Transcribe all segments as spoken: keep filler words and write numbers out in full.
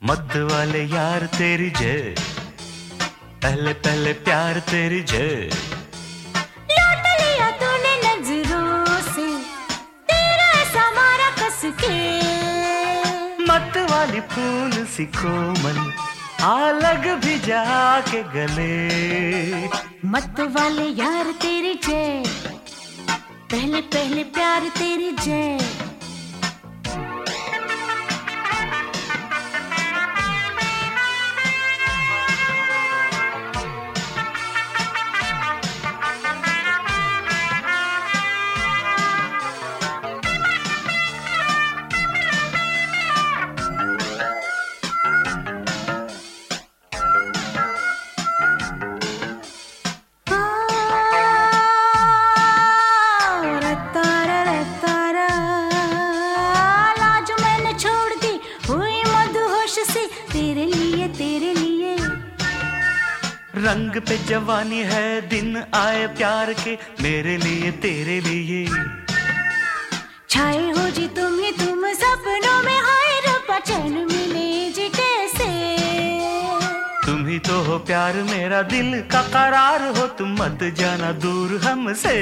मत वाले यार तेरी जय, पहले पहले प्यार तेरी जय। लूट लिया तूने नजरों से, तेरा ऐसा मारा कस के। मत वाली फूल सी कोमल, आ लग भी जाके गले। मत वाले यार तेरी जय, पहले पहले प्यार तेरी जय। रंग पे जवानी है, दिन आए प्यार के, मेरे लिए तेरे लिए। छाए हो जी तुम ही तुम सपनों में, हाय रब्बा चैन मिले जी कैसे। तुम ही तो हो प्यार मेरा दिल का करार हो, तुम मत जाना दूर हमसे।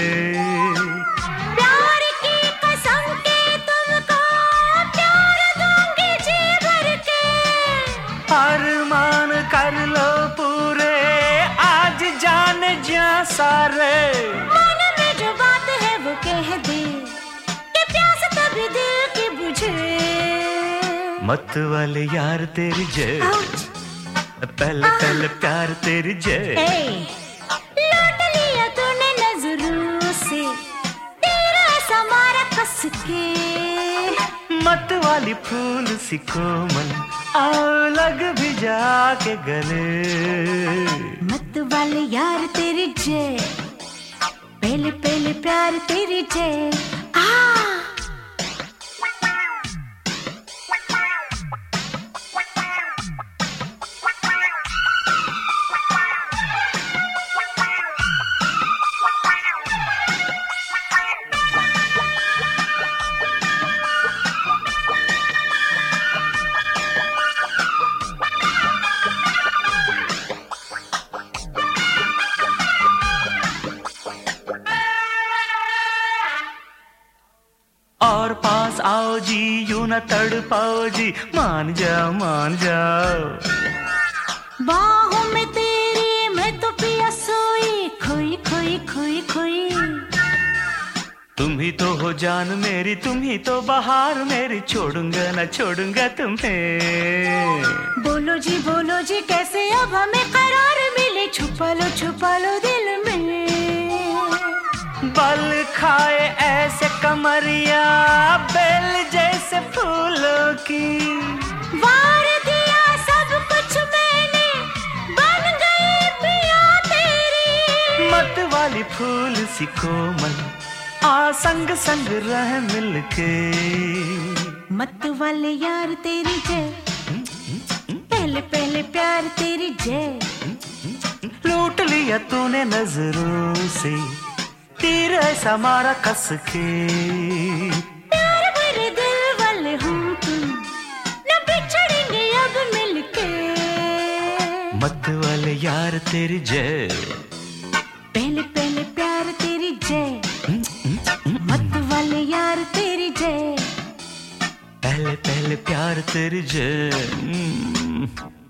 प्यार की कसम के तुमको प्यार दूंगी जी भर के। अरमान कर लो पूरे, आज जान जा सारे। मन में जो बात है वो कह दे, कि प्यास तभी दिल की बुझे। मत वाले यार तेरी जय, पहले पहले प्यार तेरी जय। लूट लिया तूने नजरों से, तेरा ऐसा मारा कस के। मत वाली फूल सी कोमल, आओ लग भी जाके गले। मत वाले यार तेरी जय, पहले पहले प्यार तेरी जय। आ और पास आओ जी, यूं न तड़ पाओ जी, मान जाओ मान जाओ। बाहों में तेरी मैं तो पिया सोई, खोई खोई खोई खोई। तुम ही तो हो जान मेरी, तुम ही तो बहार मेरी, छोड़ूंगा न छोड़ूंगा तुम्हें। बोलो जी बोलो जी कैसे अब हमें करार मिले, छुपा लो छुपा लो दिल में। बल खाए ऐसे कमरिया, बेल जैसे फूलों की। वार दिया सब कुछ मैंने, बन गई पिया तेरी। मत वाली फूल सी कोमल, आ संग संग रह मिलके। मत वाले यार तेरी जय, पहले पहले प्यार तेरी जय। लूट लिया तूने नजरों से, तीर ऐसा मारा कस के। प्यार भरे दिल वाले हम तुम, न बिछड़ेंगे अब मिलके। मत वाले यार तेरी जय, पहले पहले प्यार तेरी जय। मत वाले यार तेरी जय, पहले पहले प्यार तेरी जय।